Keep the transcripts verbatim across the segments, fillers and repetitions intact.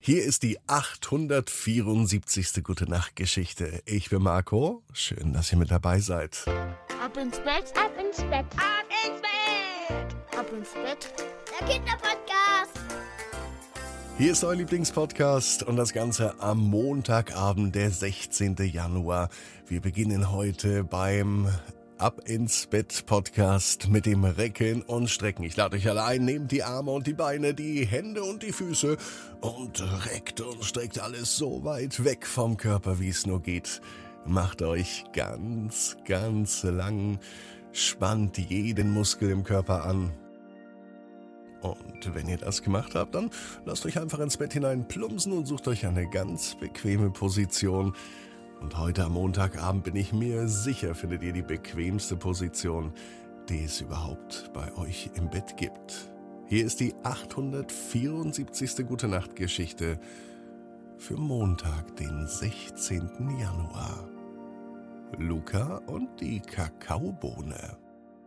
Hier ist die achthundertvierundsiebzigste Gute-Nacht-Geschichte. Ich bin Marco. Schön, dass ihr mit dabei seid. Ab ins Bett, ab ins Bett, ab ins Bett, ab ins Bett. Der Kinderpodcast. Hier ist euer Lieblingspodcast und das Ganze am Montagabend, der sechzehnten Januar. Wir beginnen heute beim Ab ins Bett Podcast mit dem Recken und Strecken. Ich lade euch alle ein, nehmt die Arme und die Beine, die Hände und die Füße und reckt und streckt alles so weit weg vom Körper, wie es nur geht. Macht euch ganz, ganz lang, spannt jeden Muskel im Körper an. Und wenn ihr das gemacht habt, dann lasst euch einfach ins Bett hinein plumpsen und sucht euch eine ganz bequeme Position. Und heute am Montagabend bin ich mir sicher, findet ihr die bequemste Position, die es überhaupt bei euch im Bett gibt. Hier ist die achthundertvierundsiebzigste Gute-Nacht-Geschichte für Montag, den sechzehnten Januar. Luca und die Kakaobohne.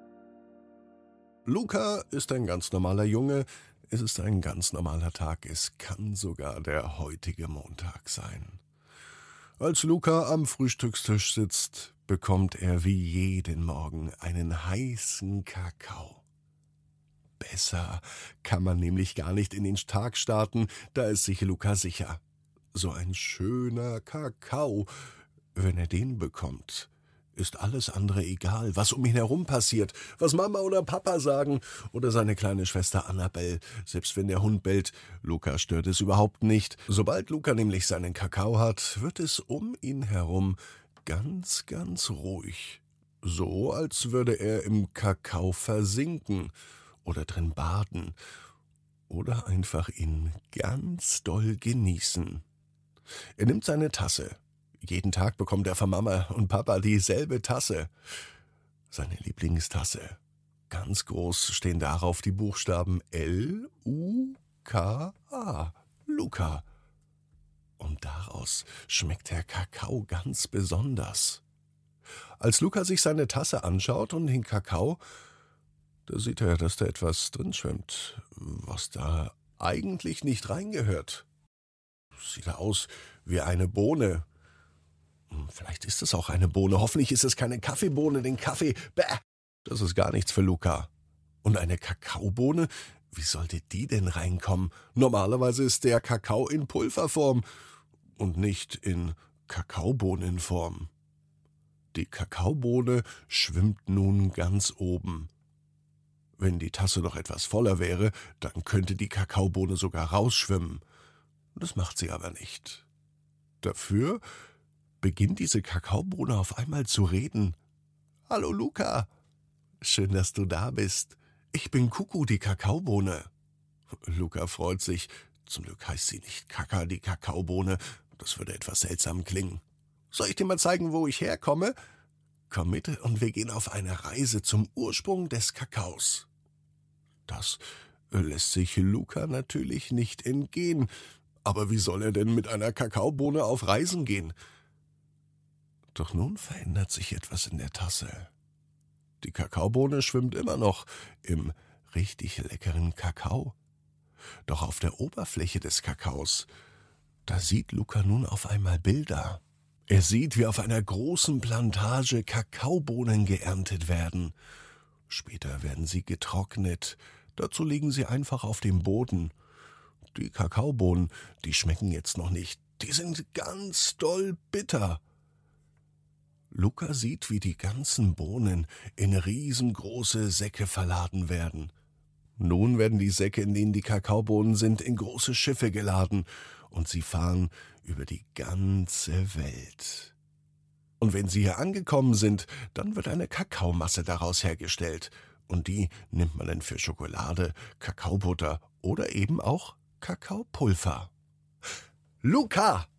Luca ist ein ganz normaler Junge, es ist ein ganz normaler Tag, es kann sogar der heutige Montag sein. Als Luca am Frühstückstisch sitzt, bekommt er wie jeden Morgen einen heißen Kakao. Besser kann man nämlich gar nicht in den Tag starten, da ist sich Luca sicher. So ein schöner Kakao, wenn er den bekommt, ist alles andere egal, was um ihn herum passiert, was Mama oder Papa sagen oder seine kleine Schwester Annabelle, selbst wenn der Hund bellt. Luca stört es überhaupt nicht. Sobald Luca nämlich seinen Kakao hat, wird es um ihn herum ganz, ganz ruhig. So, als würde er im Kakao versinken oder drin baden oder einfach ihn ganz doll genießen. Er nimmt seine Tasse. Jeden Tag bekommt er von Mama und Papa dieselbe Tasse. Seine Lieblingstasse. Ganz groß stehen darauf die Buchstaben L U K A. Luca. Und daraus schmeckt der Kakao ganz besonders. Als Luca sich seine Tasse anschaut und den Kakao, da sieht er, dass da etwas drin schwimmt, was da eigentlich nicht reingehört. Sieht aus wie eine Bohne. Vielleicht ist es auch eine Bohne. Hoffentlich ist es keine Kaffeebohne, denn Kaffee, bäh, das ist gar nichts für Luca. Und eine Kakaobohne, wie sollte die denn reinkommen? Normalerweise ist der Kakao in Pulverform und nicht in Kakaobohnenform. Die Kakaobohne schwimmt nun ganz oben. Wenn die Tasse noch etwas voller wäre, dann könnte die Kakaobohne sogar rausschwimmen. Das macht sie aber nicht. Dafür beginnt diese Kakaobohne auf einmal zu reden. »Hallo Luca, schön, dass du da bist. Ich bin Kuku, die Kakaobohne.« Luca freut sich. Zum Glück heißt sie nicht Kaka, die Kakaobohne. Das würde etwas seltsam klingen. »Soll ich dir mal zeigen, wo ich herkomme? Komm mit und wir gehen auf eine Reise zum Ursprung des Kakaos.« Das lässt sich Luca natürlich nicht entgehen. Aber wie soll er denn mit einer Kakaobohne auf Reisen gehen? Doch nun verändert sich etwas in der Tasse. Die Kakaobohne schwimmt immer noch im richtig leckeren Kakao. Doch auf der Oberfläche des Kakaos, da sieht Luca nun auf einmal Bilder. Er sieht, wie auf einer großen Plantage Kakaobohnen geerntet werden. Später werden sie getrocknet. Dazu liegen sie einfach auf dem Boden. Die Kakaobohnen, die schmecken jetzt noch nicht. Die sind ganz doll bitter. Luca sieht, wie die ganzen Bohnen in riesengroße Säcke verladen werden. Nun werden die Säcke, in denen die Kakaobohnen sind, in große Schiffe geladen und sie fahren über die ganze Welt. Und wenn sie hier angekommen sind, dann wird eine Kakaomasse daraus hergestellt und die nimmt man dann für Schokolade, Kakaobutter oder eben auch Kakaopulver. »Luca!«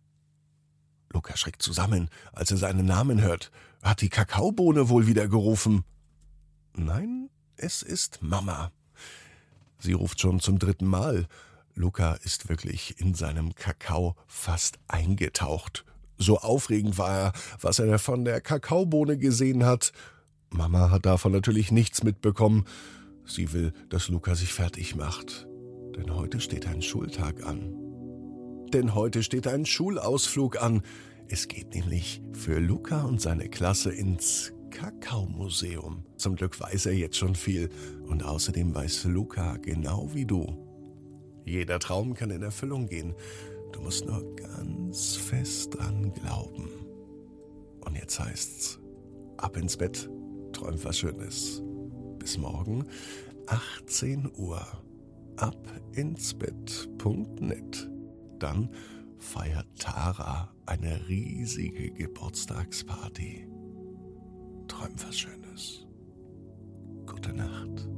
Luca schreckt zusammen, als er seinen Namen hört. Hat die Kakaobohne wohl wieder gerufen? Nein, es ist Mama. Sie ruft schon zum dritten Mal. Luca ist wirklich in seinem Kakao fast eingetaucht. So aufregend war er, was er von der Kakaobohne gesehen hat. Mama hat davon natürlich nichts mitbekommen. Sie will, dass Luca sich fertig macht. Denn heute steht ein Schultag an. denn heute steht ein Schulausflug an. Es geht nämlich für Luca und seine Klasse ins Kakaomuseum. Zum Glück weiß er jetzt schon viel und außerdem weiß Luca genau wie du: Jeder Traum kann in Erfüllung gehen. Du musst nur ganz fest dran glauben. Und jetzt heißt's: Ab ins Bett, träum was Schönes. Bis morgen, achtzehn Uhr. abinsbett punkt net. Dann feiert Tara eine riesige Geburtstagsparty. Träum was Schönes. Gute Nacht.